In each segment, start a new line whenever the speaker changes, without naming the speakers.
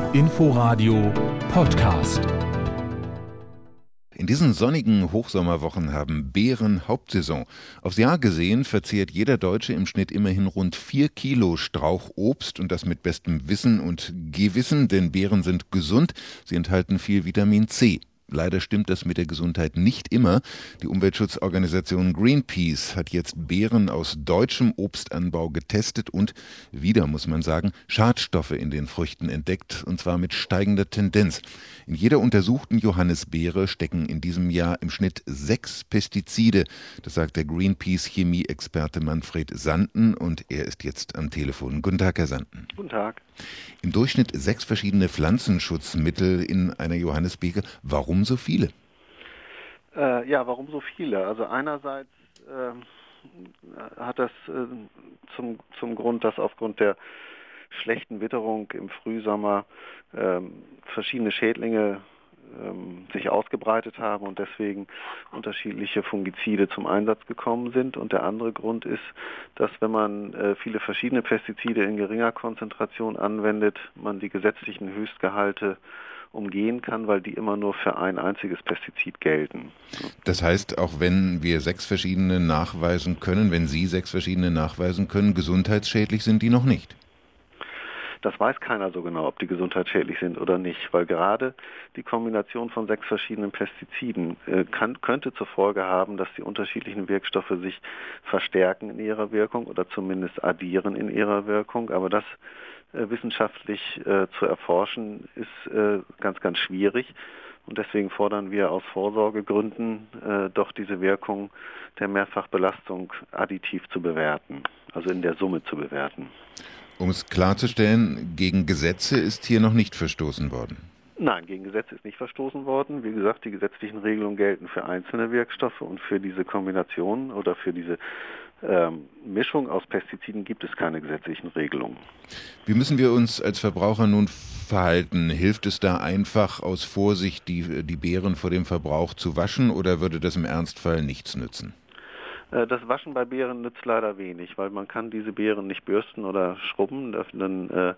Inforadio Podcast.
In diesen sonnigen Hochsommerwochen haben Beeren Hauptsaison. Aufs Jahr gesehen verzehrt jeder Deutsche im Schnitt immerhin rund 4 Kilo Strauchobst und das mit bestem Wissen und Gewissen, denn Beeren sind gesund, sie enthalten viel Vitamin C. Leider stimmt das mit der Gesundheit nicht immer. Die Umweltschutzorganisation Greenpeace hat jetzt Beeren aus deutschem Obstanbau getestet und, wieder muss man sagen, Schadstoffe in den Früchten entdeckt, und zwar mit steigender Tendenz. In jeder untersuchten Johannisbeere stecken in diesem Jahr im Schnitt 6 Pestizide. Das sagt der Greenpeace-Chemie-Experte Manfred Sanden und er ist jetzt am Telefon. Guten Tag, Herr Sanden.
Guten Tag.
Im Durchschnitt 6 verschiedene Pflanzenschutzmittel in einer Johannisbeere. Warum so viele?
Warum so viele? Also einerseits hat das zum Grund, dass aufgrund der schlechten Witterung im Frühsommer verschiedene Schädlinge sich ausgebreitet haben und deswegen unterschiedliche Fungizide zum Einsatz gekommen sind. Und der andere Grund ist, dass wenn man viele verschiedene Pestizide in geringer Konzentration anwendet, man die gesetzlichen Höchstgehalte umgehen kann, weil die immer nur für ein einziges Pestizid gelten.
Das heißt, auch wenn wir 6 verschiedene nachweisen können, wenn Sie 6 verschiedene nachweisen können, gesundheitsschädlich sind die noch nicht?
Das weiß keiner so genau, ob die gesundheitsschädlich sind oder nicht, weil gerade die Kombination von 6 verschiedenen Pestiziden könnte zur Folge haben, dass die unterschiedlichen Wirkstoffe sich verstärken in ihrer Wirkung oder zumindest addieren in ihrer Wirkung. Aber das wissenschaftlich zu erforschen, ist ganz, ganz schwierig. Und deswegen fordern wir aus Vorsorgegründen doch diese Wirkung der Mehrfachbelastung additiv zu bewerten, also in der Summe zu bewerten.
Um es klarzustellen, gegen Gesetze ist hier noch nicht verstoßen worden.
Nein, gegen Gesetze ist nicht verstoßen worden. Wie gesagt, die gesetzlichen Regelungen gelten für einzelne Wirkstoffe und für diese Kombination oder für diese Mischung aus Pestiziden gibt es keine gesetzlichen Regelungen.
Wie müssen wir uns als Verbraucher nun verhalten? Hilft es da einfach aus Vorsicht, die Beeren vor dem Verbrauch zu waschen, oder würde das im Ernstfall nichts nützen?
Das Waschen bei Beeren nützt leider wenig, weil man kann diese Beeren nicht bürsten oder schrubben, dann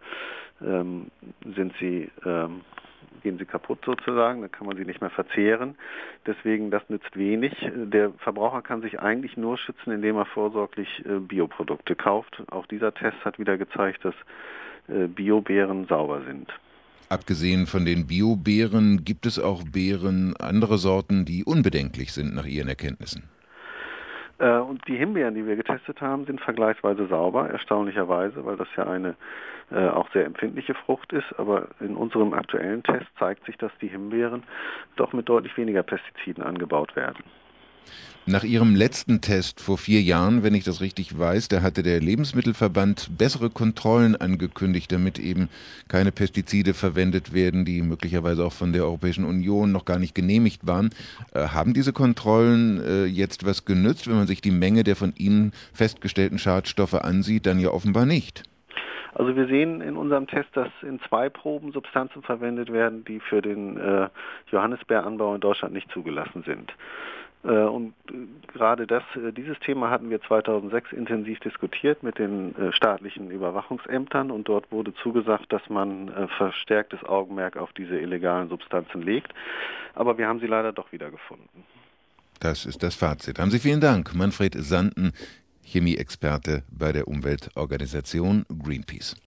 gehen sie kaputt sozusagen, dann kann man sie nicht mehr verzehren. Deswegen, das nützt wenig. Der Verbraucher kann sich eigentlich nur schützen, indem er vorsorglich Bioprodukte kauft. Auch dieser Test hat wieder gezeigt, dass Biobeeren sauber sind.
Abgesehen von den Biobeeren gibt es auch Beeren, andere Sorten, die unbedenklich sind nach Ihren Erkenntnissen.
Und die Himbeeren, die wir getestet haben, sind vergleichsweise sauber, erstaunlicherweise, weil das ja eine auch sehr empfindliche Frucht ist. Aber in unserem aktuellen Test zeigt sich, dass die Himbeeren doch mit deutlich weniger Pestiziden angebaut werden.
Nach Ihrem letzten Test vor 4 Jahren, wenn ich das richtig weiß, da hatte der Lebensmittelverband bessere Kontrollen angekündigt, damit eben keine Pestizide verwendet werden, die möglicherweise auch von der Europäischen Union noch gar nicht genehmigt waren. Haben diese Kontrollen jetzt was genützt, wenn man sich die Menge der von Ihnen festgestellten Schadstoffe ansieht? Dann ja offenbar nicht.
Also wir sehen in unserem Test, dass in 2 Proben Substanzen verwendet werden, die für den Johannisbeeranbau in Deutschland nicht zugelassen sind. Und gerade dieses Thema hatten wir 2006 intensiv diskutiert mit den staatlichen Überwachungsämtern und dort wurde zugesagt, dass man verstärktes Augenmerk auf diese illegalen Substanzen legt. Aber wir haben sie leider doch wieder gefunden.
Das ist das Fazit. Haben Sie vielen Dank, Manfred Sanden, Chemieexperte bei der Umweltorganisation Greenpeace.